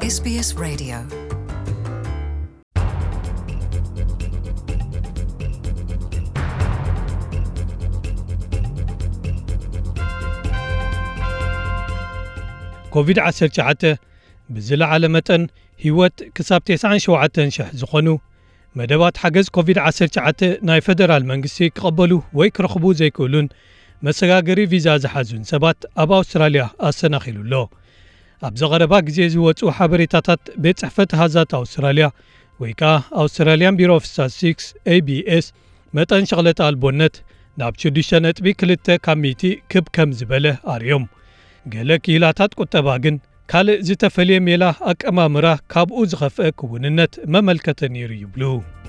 SBS Radio ኮቪድ-19 ብዝለዓለ መጠን ህይወት ክሳብ 97,000 ዝኾኑ መደባት ሓገዝ ኮቪድ-19 ናይ ፌደራል መንግስቲ ክቐበሉ ወይ ክረኽቡ ዘይክእሉን መሰጋገሪ ቪዛ ዝሓዙን ሰባት ኣብ ኣውስትራልያ ኣሰናኺሉሎ። ኣብ ዘቐረባ ግዜ ዝወፁ ሓበሬታታት ቤት ጽሕፈት ሃዛት ኣውስትራልያ ወይ ከዓ ኣውስትራልያን ቢሮ ኦፍ ስታቲስቲክስ ABS መጠን ሸቕለጥ ኣልቦነት ናብ 6.2 ካብ ሚእቲ ክብ ከም ዝበለ ኣርዮም። ገለ ክኢላታት ቁጠባ ግን ካልእ ዝተፈልየ ሜላ ኣቀማምራ ካብኡ ዝኸፍአ ክውንነት መመልከተ ነይሩ ይብሉ።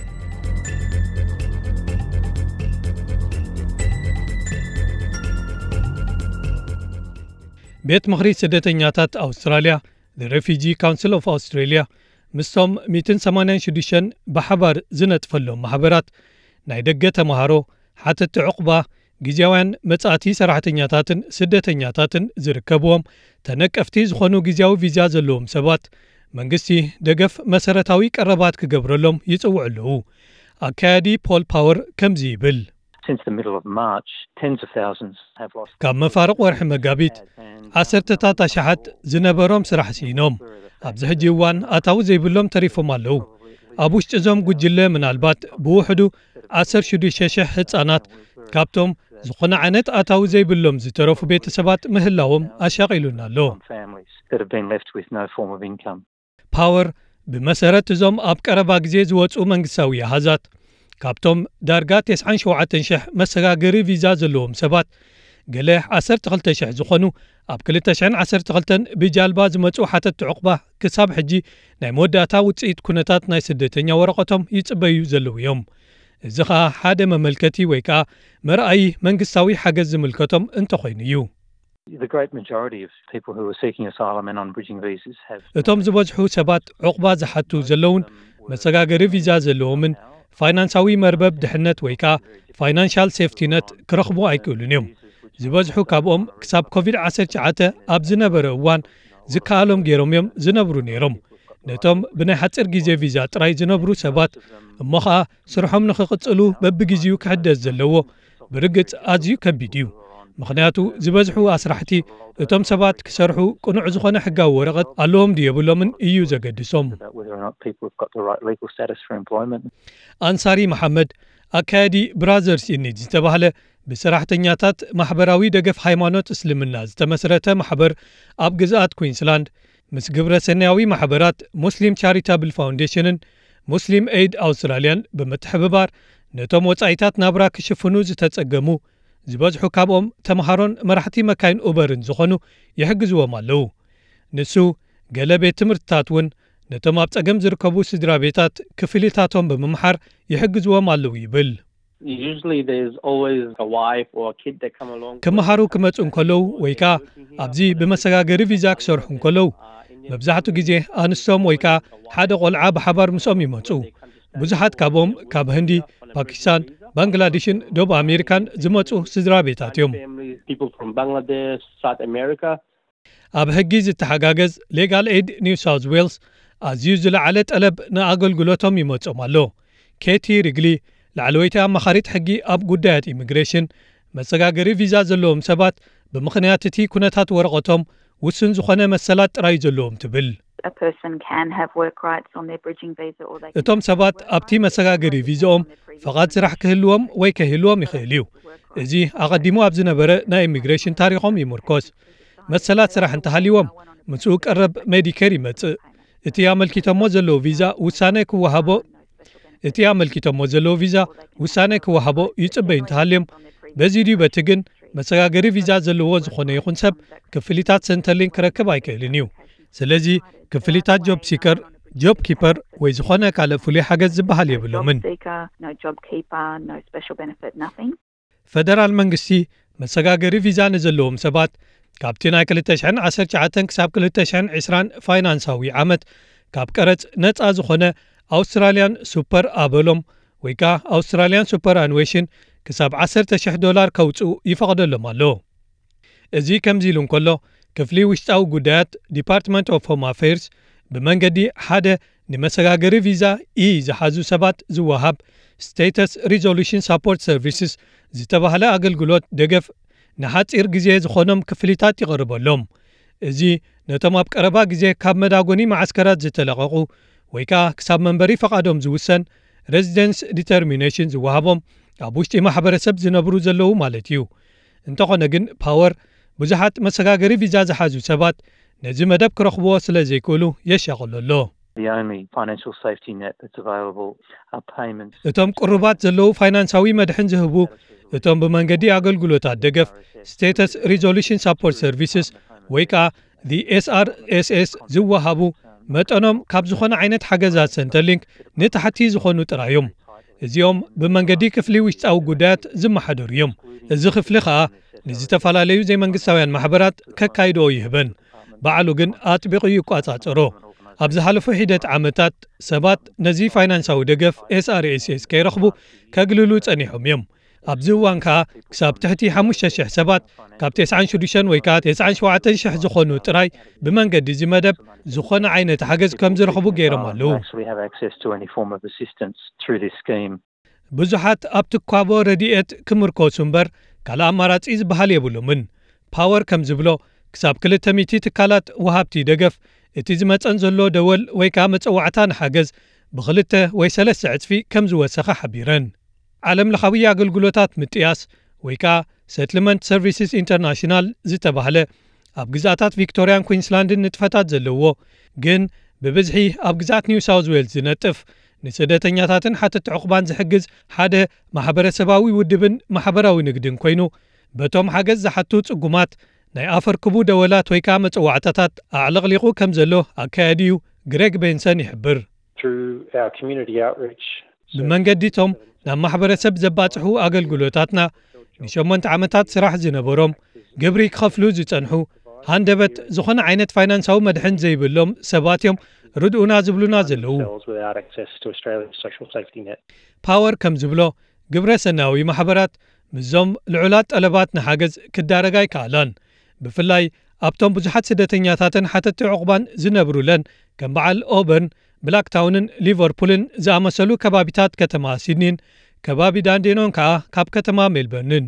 ቤት ምኽሪ ስደተኛታት ኣውስትራልያ The Refugee Council of Australia ምስቶም 186 ብሓባር ዝነጥፈሎም ማሕበራት ናይ ደገ ተምሃሮ ሓተቲ ዕቑባ ጊዜያውያን መጻእቲ ሰራሕተኛታትን ስደተኛታትን ዝርከብዎም ተነቀፍቲ ዝኾኑ ጊዜያዊ ቪዛ ዘለዎም ሰባት መንግስቲ ደገፍ መሰረታዊ ቀረባት ክገብረሎም ይጽውዑ ኣለዉ። ኣካያዲ ፖል ፓወር ከምዚ ይብል። ካብ መፋርቕ ወርሒ መጋቢት ዓሰርተታት ኣሽሓት ዝነበሮም ስራሕ ሲኖም ኣብዚ ሕጂ እዋን ኣታዊ ዘይብሎም ተሪፎም ኣለዉ። ኣብ ውሽጢ እዞም ጉጅለ ምናልባት ብውሕዱ 16,000 ህፃናት ካብቶም ዝኾነ ዓይነት ኣታዊ ዘይብሎም ዝተረፉ ቤተሰባት ምህላዎም ኣሻቒሉና ኣሎ። ፓወር ብመሰረት እዞም ኣብ ቀረባ ግዜ ዝወፁ መንግስታዊ ኣሃዛት ካብቶም ዳርጋ 97,000 መሰጋገሪ ቪዛ ዘለዎም ሰባት ገለ 12,000 ዝኾኑ ኣብ 2012 ብጃልባ ዝመፁ ሓተቲ ዕቑባ ክሳብ ሕጂ ናይ መወዳእታ ውፅኢት ኩነታት ናይ ስደተኛ ወረቐቶም ይጽበዩ ዘለዉ እዮም። እዚ ኸዓ ሓደ መመልከቲ ወይ ከዓ መርኣይ መንግስታዊ ሓገዝ ዝምልከቶም እንተኾይኑ እዩ። እቶም ዝበዝሑ ሰባት ዕቑባ ዝሓቱ ዘለውን መሰጋገሪ ቪዛ ዘለዎምን ፋይናንሳዊ መርበብ ድሕነት ወይ ከዓ ፋይናንሻል ሴፍቲነት ክረኽቡ ኣይክእሉን እዮም። ዝበዝሑ ካብኦም ክሳብ ኮቪድ-19 ኣብ ዝነበረ እዋን ዝከኣሎም ገይሮም እዮም ዝነብሩ ነይሮም። ነቶም ብናይ ሓፂር ግዜ ቪዛ ጥራይ ዝነብሩ ሰባት እሞ ኸዓ ስርሖም ንኽቕጽሉ በብግዜኡ ክሕደስ ዘለዎ ብርግጽ ኣዝዩ ከቢድ እዩ። ምኽንያቱ ዝበዝሑ ኣስራሕቲ እቶም ሰባት ክሰርሑ ቅኑዕ ዝኾነ ሕጋዊ ወረቐት ኣለዎም ድየብሎምን እዩ ዘገድሶም። ኣንሳሪ መሓመድ ኣካያዲ ብራዘርስ ኢኒድ ዝተባህለ ብሰራሕተኛታት ማሕበራዊ ደገፍ ሃይማኖት እስልምና ዝተመስረተ ማሕበር ኣብ ግዝኣት ኩዊንስላንድ ምስ ግብረ ሰናያዊ ማሕበራት ሙስሊም ቻሪታብል ፋውንዴሽንን ሙስሊም ኤድ ኣውስትራልያን ብምትሕብባር ነቶም ወጻኢታት ናብራ ክሽፍኑ ዝተጸገሙ ዝበዝሑ ካብኦም ተምሃሮን መራሕቲ መካይን ኡበርን ዝኾኑ ይሕግዝዎም ኣለዉ። ንሱ ገለ ቤት ትምህርትታት እውን ነቶም ኣብ ጸገም ዝርከቡ ስድራ ቤታት ክፍሊታቶም ብምምሓር ይሕግዝዎም ኣለዉ ይብል። ክመሃሩ ክመፁ እንከለዉ ወይ ከዓ ኣብዚ ብመሰጋገሪ ቪዛ ክሰርሑ እንከለዉ መብዛሕትኡ ግዜ ኣንስቶም ወይ ከዓ ሓደ ቆልዓ ብሓባር ምስኦም ይመፁ። ብዙሓት ካብኦም ካብ ህንዲ፣ ፓኪስታን፣ ባንግላዴሽን ደቡብ ኣሜሪካን ዝመፁ ስድራ ቤታት እዮም። ኣብ ሕጊ ዝተሓጋገዝ ሌጋል ኤድ ኒው ሳውት ዌልስ ኣዝዩ ዝለዓለ ጠለብ ንኣገልግሎቶም ይመፆም ኣሎ። ኬቲ ሪግሊ ላዕለወይቲ ኣማኻሪት ሕጊ ኣብ ጉዳያት ኢሚግሬሽን መሰጋገሪ ቪዛ ዘለዎም ሰባት ብምኽንያት እቲ ኩነታት ወረቐቶም ውስን ዝኾነ መሰላት ጥራይ ዘለዎም ትብል። እቶም ሰባት ኣብቲ መሰጋገሪ ቪዛኦም ፈቓድ ስራሕ ክህልዎም ወይ ከይህልዎም ይኽእል እዩ። እዚ ኣቐዲሙ ኣብ ዝነበረ ናይ ኢሚግሬሽን ታሪኾም ይምርኮስ። መሰላት ስራሕ እንተሃልይዎም ምጽኡ ቀረብ ሜዲኬር ይመጽእ። እቲ ኣመልኪቶሞ ዘለዎ ቪዛ ውሳነ ክወሃቦ ይጽበይ እንተሃልዮም በዚ ድዩ በቲ ግን መሰጋገሪ ቪዛ ዘለዎ ዝኾነ ይኹን ሰብ ክፍሊታት ሰንተርሊን ክረክብ ኣይክእልን እዩ። ስለዚ ክፍሊታት ጆብ ኪፐር ወይ ዝኾነ ካልእ ፍሉይ ሓገዝ ዝበሃል የብሎምን። ፌደራል መንግስቲ መሰጋገሪ ቪዛ ንዘለዎም ሰባት ካብቲ ናይ 2019 ክሳብ 2020 ፋይናንሳዊ ዓመት ካብ ቀረጽ ነፃ ዝኾነ ኣውስትራልያን ሱፐር ኣበሎም ወይ ከዓ ኣውስትራልያን ሱፐር ኣንዌሽን ክሳብ $10,000 ከውፅኡ ይፈቕደሎም ኣሎ። እዚ ከምዚ ኢሉ እንከሎ ክፍሊ ውሽጣዊ ጉዳያት ዲፓርትመንት ኦፍ ሆም ኣፌርስ ብመንገዲ ሓደ ንመሰጋገሪ ቪዛ ዝሓዙ ሰባት ዝወሃብ ስቴተስ ሪዞሉሽን ሳፖርት ሰርቪስስ ዝተባህለ ኣገልግሎት ደገፍ ንሓፂር ግዜ ዝኾኖም ክፍሊታት ይቐርበሎም። እዚ ነቶም ኣብ ቀረባ ግዜ ካብ መዳጎኒ ማዓስከራት ዝተለቐቑ ወይ ከዓ ክሳብ መንበሪ ፈቓዶም ዝውሰን ሬዚደንስ ዲተርሚኔሽን ዝወሃቦም ኣብ ውሽጢ ማሕበረሰብ ዝነብሩ ዘለዉ ማለት እዩ። እንተኾነ ግን ፓወር ብዙሓት መሰጋገሪ ቪዛ ዝሓዙ ሰባት ነዚ መደብ ክረኽብዎ ስለ ዘይክእሉ የሻቕሎ ኣሎ። እቶም ቁርባት ዘለዉ ፋይናንሳዊ መድሕን ዝህቡ እቶም ብመንገዲ ኣገልግሎታት ደገፍ ስቴተስ ሪዞሉሽን ሳፖርት ሰርቪስስ ወይ ከዓ SRSS ዝወሃቡ መጠኖም ካብ ዝኾነ ዓይነት ሓገዛት ሰንተርሊንክ ንታሕቲ ዝኾኑ ጥራዮም። እዚኦም ብመንገዲ ክፍሊ ውሽጣዊ ጉዳያት ዝመሓደሩ እዮም። እዚ ክፍሊ ከዓ ንዝተፈላለዩ ዘይመንግስታውያን ማሕበራት ከካይዶ ይህበን፣ ባዕሉ ግን ኣጥቢቑ ይቋጻጸሮ። ኣብ ዝሓለፉ ሂደት ዓመታት ሰባት ነዚ ፋይናንሳዊ ደገፍ SRSS ከይረኽቡ ከግልሉ ጸኒሖም እዮም። ኣብዚ እዋን ከዓ ክሳብ ትሕቲ 5,000 ሰባት ካብ 96 ወይ ከዓ 97,000 ዝኾኑ ጥራይ ብመንገዲ እዚ መደብ ዝኾነ ዓይነት ሓገዝ ከም ዝረኽቡ ገይሮም ኣለዉ። ብዙሓት ኣብቲ ኳቦ ረድኤት ክምርኮሱ እምበር ካልእ ኣማራፂ ዝበሃል የብሎምን። ፓወር ከም ዝብሎ ክሳብ 200 ትካላት ወሃብቲ ደገፍ እቲ ዝመፀን ዘሎ ደወል ወይ ከዓ መፀዋዕታ ንሓገዝ ብ2 ወይ 3 ዕፅፊ ከም ዝወሰኸ ሓቢረን። ዓለም ለኻዊ ኣገልግሎታት ምጥያስ ወይ ከዓ ሴትልመንት ሰርቪስስ ኢንተርናሽናል ዝተባህለ ኣብ ግዛታት ቪክቶሪያን ኩዊንስላንድን ንጥፈታት ዘለዎ ግን ብብዝሒ ኣብ ግዛት ኒው ሳውዝ ዌልስ ዝነጥፍ ንስደተኛታትን ሓተት ዕቑባን ዝሕግዝ ሓደ ማሕበረሰባዊ ውድብን ማሕበራዊ ንግድን ኮይኑ በቶም ሓገዝ ዝሓቱ ጽጉማት ናይ ኣፈርክቡ ደወላት ወይ ከዓ መፀዋዕታታት ኣዕለቕሊቑ ከም ዘሎ ኣካያዲዩ ግሬግ ቤንሰን ይሕብር። ብመንገዲቶም ናብ ማሕበረሰብ ዘባፅሑ ኣገልግሎታትና ን8 ዓመታት ስራሕ ዝነበሮም ግብሪ ክኸፍሉ ዝጸንሑ ሃንደበት ዝኾነ ዓይነት ፋይናንሳዊ መድሕን ዘይብሎም ሰባት እዮም ርድኡና ዝብሉና ዘለዉ። ፓወር ከም ዝብሎ ግብረ ሰናዊ ማሕበራት ምዞም ልዑላት ጠለባት ንሓገዝ ክዳረጋ ይከኣላን። ብፍላይ ኣብቶም ብዙሓት ስደተኛታትን ሓተቲ ዕቑባን ዝነብሩለን ከም በዓል ኦበርን ብላክታውንን ሊቨርፑልን ዝኣመሰሉ ከባቢታት ከተማ ሲድኒን ከባቢ ዳንዴኖን ከዓ ካብ ከተማ ሜልበርንን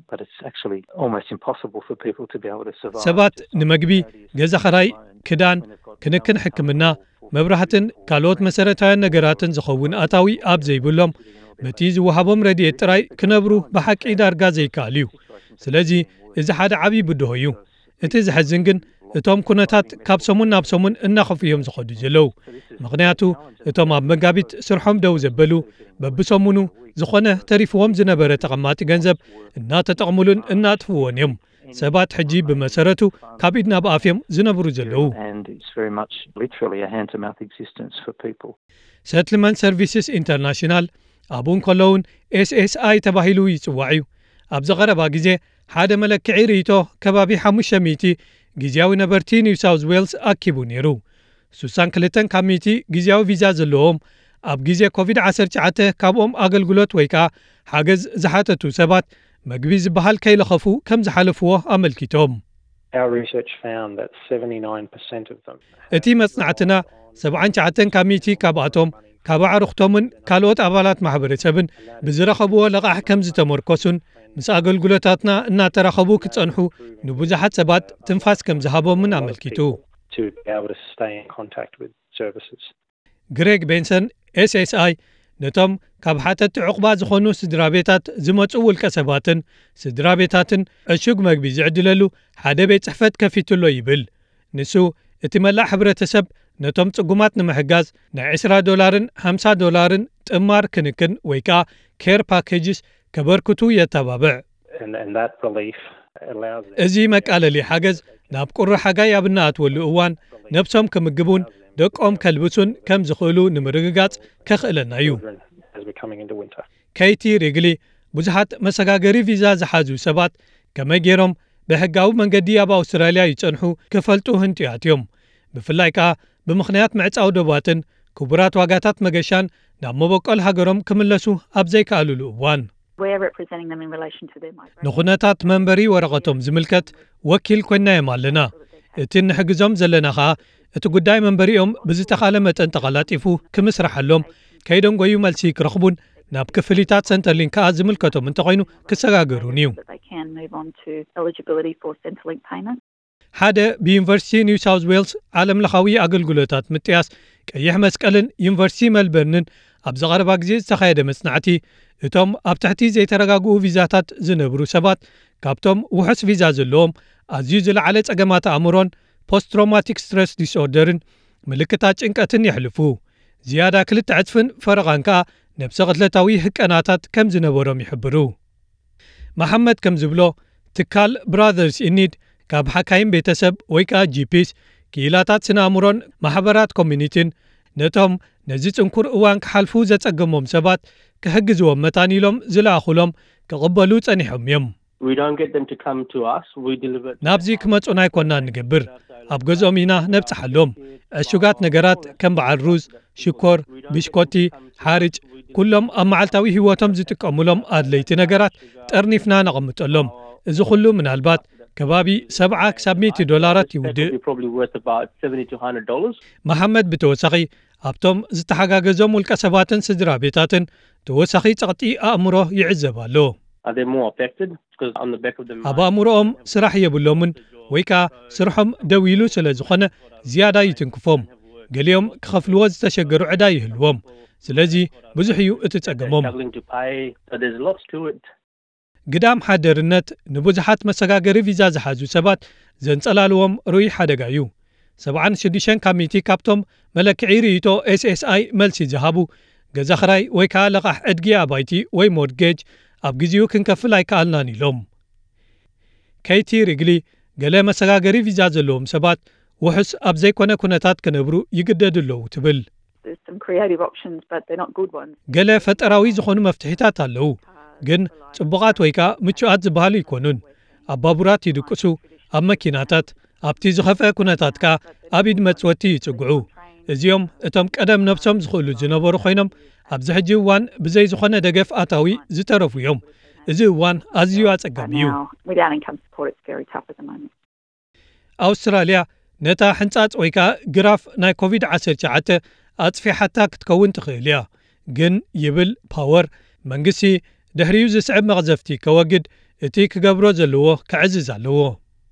ሰባት ንመግቢ፣ ገዛ ኸራይ፣ ክዳን፣ ክንክን ሕክምና፣ መብራህትን ካልኦት መሰረታውያን ነገራትን ዝኸውን ኣታዊ ኣብ ዘይብሎም በቲ ዝወሃቦም ረድኤት ጥራይ ክነብሩ ብሓቂ ዳርጋ ዘይከኣል እዩ። ስለዚ እዚ ሓደ ዓብዪ ብድሆ እዩ። እቲ ዝሕዝን ግን እቶም ኩነታት ካብ ሰሙን ናብ ሰሙን እናኸፉ እዮም ዝኸዱ ዘለዉ። ምክንያቱ እቶም ኣብ መጋቢት ስርሖም ደው ዘበሉ በብሰሙኑ ዝኾነ ተሪፍዎም ዝነበረ ተቐማጢ ገንዘብ እናተጠቕሙሉን እናጥፍዎን እዮም። ሰባት ሕጂ ብመሰረቱ ካብ ኢድ ናብ ኣፍ እዮም ዝነብሩ ዘለዉ። ሴትልመንት ሰርቪስስ ኢንተርናሽናል ኣብኡን ከለውን SSI ተባሂሉ ይጽዋዕ እዩ። ኣብ ዝቐረባ ግዜ ሓደ መለክዒ ርእይቶ ከባቢ 500 ጊዜያዊ ነበርቲ ኒው ሳውዝ ዌልስ ኣኪቡ ነይሩ። 62 ካብ 100 ጊዜያዊ ቪዛ ዘለዎም ኣብ ግዜ ኮቪድ-19 ካብኦም ኣገልግሎት ወይ ከዓ ሓገዝ ዝሓተቱ ሰባት መግቢ ዝበሃል ከይለኸፉ ከም ዝሓለፍዎ ኣመልኪቶም። እቲ መጽናዕትና 79 ካብ 100 ካብኣቶም ካብ ኣዕርኽቶምን ካልኦት ኣባላት ማሕበረሰብን ብዝረኸብዎ ለቓሕ ከም ዝተመርኮሱን ምስ ኣገልግሎታትና እናተራኸቡ ክጸንሑ ንብዙሓት ሰባት ትንፋስ ከም ዝሃቦምን ኣመልኪቱ። ግሬግ ቤንሰን SSI ነቶም ካብ ሓተቲ ዕቑባ ዝኾኑ ስድራ ቤታት ዝመፁ ውልቀ ሰባትን ስድራ ቤታትን ዕሹግ መግቢ ዝዕድለሉ ሓደ ቤት ጽሕፈት ከፊትሎ ይብል። ንሱ እቲ መላእ ሕብረተሰብ ነቶም ጽጉማት ንምሕጋዝ ናይ $20ን $50ን ጥማር ክንክን ወይ ከዓ ኬር ፓኬጅስ ከበርክቱ የተባብዕ። እዚ መቃለሊ ሓገዝ ናብ ቁሪ ሓጋይ ኣብ እናኣትወሉ እዋን ነብሶም ክምግቡን ደቆም ከልብሱን ከም ዝኽእሉ ንምርግጋጽ ከኽእለና እዩ። ኬይቲ ሪግሊ ብዙሓት መሰጋገሪ ቪዛ ዝሓዙ ሰባት ከመይ ገይሮም ብሕጋዊ መንገዲ ኣብ ኣውስትራልያ ይጸንሑ ክፈልጡ ህንጥያት እዮም። ብፍላይ ከዓ ብምኽንያት ምዕጻው ደባትን ክቡራት ዋጋታት መገሻን ናብ መበቆል ሃገሮም ክምለሱ ኣብ ዘይከኣልሉ እዋን ንኹነታት መንበሪ ወረቐቶም ዝምልከት ወኪል ኮይናዮም ኣለና። እቲ ንሕግዞም ዘለና ኸዓ እቲ ጉዳይ መንበሪኦም ብዝተኻለ መጠን ተቐላጢፉ ክምስራሐሎም ከይዶም ጎዩ መልሲ ክረኽቡን ናብ ክፍሊታት ሰንተርሊንክ ከዓ ዝምልከቶም እንተኾይኑ ክሰጋገሩን እዩ። ሓደ ብዩኒቨርሲቲ ኒው ሳውት ዌልስ ዓለም ለኻዊ ኣገልግሎታት ምጥያስ ቀይሕ መስቀልን ዩኒቨርሲቲ መልበርንን ኣብ ዝቐረባ ግዜ ዝተኻየደ መጽናዕቲ እቶም ኣብ ትሕቲ ዘይተረጋግኡ ቪዛታት ዝነብሩ ሰባት ካብቶም ውሑስ ቪዛ ዘለዎም ኣዝዩ ዝለዓለ ጸገማት ኣእምሮን ፖስት ትራውማቲክ ስትረስ ዲስኦርደርን ምልክታት ጭንቀትን የሕልፉ ዝያዳ 2 ዕጥፍን ፈረቓን ከዓ ነብሰ ቅትለታዊ ህቀናታት ከም ዝነበሮም ይሕብሩ። መሐመድ ከም ዝብሎ ትካል ብራዘርስ ኢኒድ ካብ ሓካይም ቤተሰብ ወይ ከዓ ጂፒስ ክኢላታት ስነኣእምሮን ማሕበራት ኮሚኒቲን ነቶም ነዚ ጽንኩር እዋን ክሓልፉ ዘጸገሞም ሰባት ክሕግዝዎም መታኒሎም ዝለኣኹሎም ክቕበሉ ጸኒሖም እዮም። ናብዚ ክመጹና ይኮና ንገብር ኣብ ገዝኦም ኢና ነብጽሓሎም ዕሹጋት ነገራት ከም በዓል ሩዝ፣ ሽኮር፣ ብሽኮቲ፣ ሓርጭ ኩሎም ኣብ መዓልታዊ ህይወቶም ዝጥቀሙሎም ኣድለይቲ ነገራት ጠርኒፍና ነቐምጠሎም። እዚ ኩሉ ምናልባት ከባቢ 70 ክሳብ $100 ይውድእ። መሐመድ ብተወሳኺ ኣብቶም ዝተሓጋገዞም ውልቀ ሰባትን ስድራ ቤታትን ተወሳኺ ጸቕጢ ኣእምሮ ይዕዘብ ኣሎ። ኣብ ኣእምሮኦም ስራሕ የብሎምን ወይ ከዓ ስርሖም ደው ኢሉ ስለ ዝኾነ ዝያዳ ይትንክፎም። ገሊኦም ክኸፍልዎ ዝተሸገሩ ዕዳ ይህልዎም። ስለዚ ብዙሕ እዩ እቲ ጸገሞም። ግዳም ሓደርነት ንብዙሓት መሰጋገሪ ቪዛ ዝሓዙ ሰባት ዘንጸላልዎም ሩይ ሓደጋ እዩ። 76 ካብ ሚእቲ ካብቶም መለክዒ ርእይቶ SSI መልሲ ዝሃቡ ገዛ ኽራይ ወይ ከዓ ለቓሕ ዕድጊ ኣባይቲ ወይ ሞርጌጅ ኣብ ግዚኡ ክንከፍል ኣይከኣልናን ኢሎም። ከይቲ ሪግሊ ገለ መሰጋገሪ ቪዛ ዘለዎም ሰባት ውሑስ ኣብ ዘይኮነ ኩነታት ክነብሩ ይግደዱ ኣለዉ ትብል። ገለ ፈጠራዊ ዝኾኑ መፍትሒታት ኣለዉ ግን ጽቡቓት ወይ ከዓ ምቹኣት ዝበሃሉ ይኮኑን። ኣብ ባቡራት ይድቅሱ፣ ኣብ መኪናታት ኣብቲ ዝኸፍአ ኩነታት ከዓ ኣብ ኢድ መጽወቲ ይጽጉዑ። እዚኦም እቶም ቀደም ነብሶም ዝኽእሉ ዝነበሩ ኮይኖም ኣብዚ ሕጂ እዋን ብዘይ ዝኾነ ደገፍ ኣታዊ ዝተረፉ እዮም። እዚ እዋን ኣዝዩ ኣጸጋሚ እዩ። ኣውስትራልያ ነታ ሕንጻጽ ወይ ከዓ ግራፍ ናይ ኮቪድ-19 ኣጽፊሓታ ክትከውን ትኽእል እያ። ግን ይብል ፓወር መንግስቲ ድሕሪኡ ዝስዕብ መቕዘፍቲ ከወግድ እቲ ክገብሮ ዘለዎ ክዕዝዝ ኣለዎ።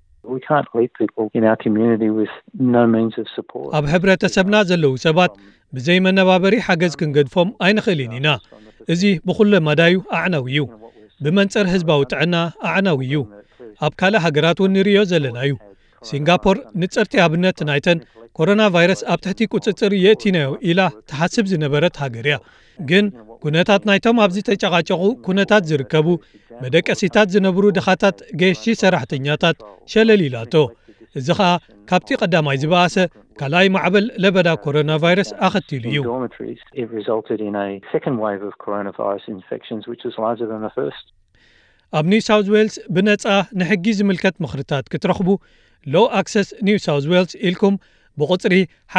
ኣብ ሕብረተሰብና ዘለዉ ሰባት ብዘይ መነባበሪ ሓገዝ ክንገድፎም ኣይንኽእልን ኢና። እዚ ብኹሉ መዳዩ ኣዕናዊ እዩ። ብመንጽር ህዝባዊ ጥዕና ኣዕናዊ እዩ። ኣብ ካልእ ሃገራት እውን ንሪዮ ዘለና እዩ። ሲንጋፖር ንጽርቲ ኣብነት ናይተን ኮሮና ቫይረስ ኣብ ትሕቲ ቁጽጽር የእቲናዮ ኢላ ተሓስብ ዝነበረት ሃገር እያ። ግን ኩነታት ናይቶም ኣብዚ ተጨቓጨቑ ኩነታት ዝርከቡ መደቀሲታት ዝነብሩ ድኻታት ገየሽቲ ሰራሕተኛታት ሸለል ኢላቶ። እዚ ኸዓ ካብቲ ቀዳማይ ዝበኣሰ ካልኣይ ማዕበል ለበዳ ኮሮና ቫይረስ ኣኸቲሉ እዩ። ኣብ ኒው ሳውት ዌልስ ብነጻ ንሕጊ ዝምልከት ምኽርታት ክትረኽቡ ሎው ኣክሰስ ኒው ሳውት ዌልስ ኢልኩም ብቁጽሪ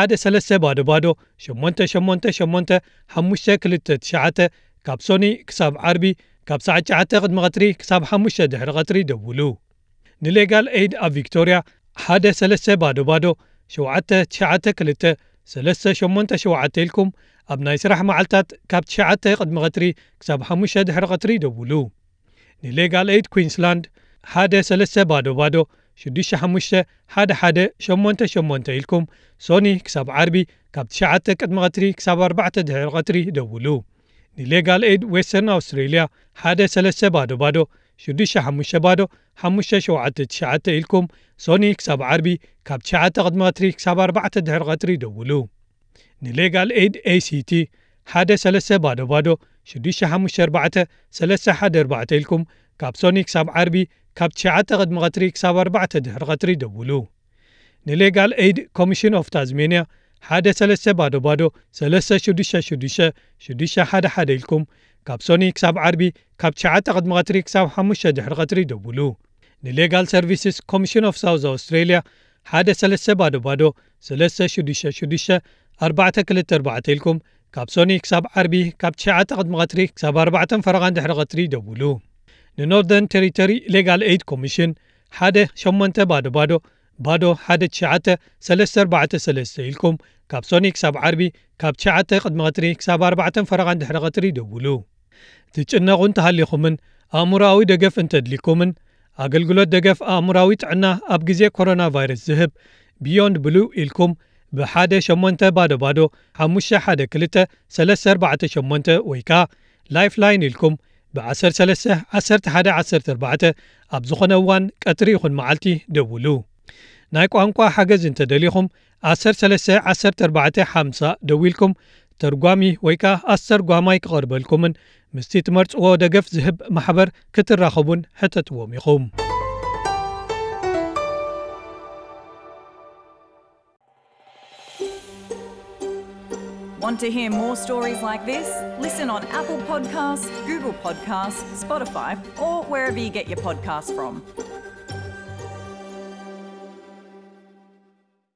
1-388-529 ካብ ሶኒ ክሳብ ዓርቢ ካብ ሰዓት 9 ቅድሚ ቀትሪ ክሳብ 5 ድሕሪ ቀትሪ ደውሉ። ንሌጋል ኤድ ኣብ ቪክቶርያ 1-300-792-387 ኢልኩም ኣብ ናይ ስራሕ መዓልታት ካብ 9 ቅድሚ ቀትሪ ክሳብ 5 ድሕሪ ቀትሪ ደውሉ። ንሌጋል ኤድ ኩዊንስላንድ 1-365-1188 ኢልኩም ሶኒ ክሳብ ዓርቢ ካብ 9 ቅድሚ ቀትሪ ክሳብ 4 ድሕሪ ቀትሪ ደውሉ። ንሌጋል ኤድ ዌስተርን ኣውስትሬልያ 1-300-650-579 ኢልኩም ሶኒ ክሳብ ዓርቢ ካብ 9 ቅድሚ ቀትሪ ክሳብ 4 ድሕሪ ቀትሪ ደውሉ። ንሌጋል ኤድ ACT 1-300-654-314 ኢልኩም ካብ ሶኒ ክሳብ ዓርቢ ካብ 9 ቅድሚ ቀትሪ ክሳብ 4 ድሕሪ ቀትሪ ደውሉ። ንሌጋል ኤድ ኮሚሽን ኦፍ ታዝሜንያ 1-366-611 ኢልኩም ካብ ሶኒ ክሳብ ዓርቢ ካብ 9 ቅድሚ ቀትሪ ክሳብ 5 ድሕሪ ቀትሪ ደውሉ። ንሌጋል ሰርቪስስ ኮሚሽን ኦፍ ሳውዝ ኣውስትሬልያ 1-300-666-424 ኢልኩም ካብ ሶኒ ክሳብ ዓርቢ ካብ 9 ቅድሚ ቀትሪ ክሳብ 4 ፈረቓን ድሕሪ ቀትሪ ደውሉ። ንኖርዘርን ቴሪቶሪ ሌጋል ኤድ ኮሚሽን 1-800 ባዶ 1933 ኢልኩም ካብ ሶኒ ክሳብ ዓርቢ ካብ 9 ቅድሚ ቀትሪ ክሳብ 4 ፈረቓን ድሕሪ ቀትሪ ደውሉ። ትጭነቑን ተሃሊኹምን ኣእሙራዊ ደገፍ እንተድሊኩምን ኣገልግሎት ደገፍ ኣእሙራዊ ጥዕና ኣብ ግዜ ኮሮና ቫይረስ ዝህብ ቢዮንድ ብሉ ኢልኩም ብ18 ባዶ ባዶ 512 ወይ ከዓ ላይፍ ላይን ኢልኩም ብ131114 ኣብ ዝኾነ እዋን ቀትሪ ይኹን መዓልቲ ደውሉ። ናይ ቋንቋ ሓገዝ እንተደሊኹም 131450 ደዊልኩም ተርጓሚ ወይ ከዓ ኣስተርጓማይ ክቐርበልኩምን ምስቲ ትመርጽዎ ደገፍ ዝህብ ማሕበር ክትራኸቡን ሕተትዎም ኢኹም። Want to hear more stories like this? Listen on Apple Podcasts, Google Podcasts, Spotify, or wherever you get your podcasts from.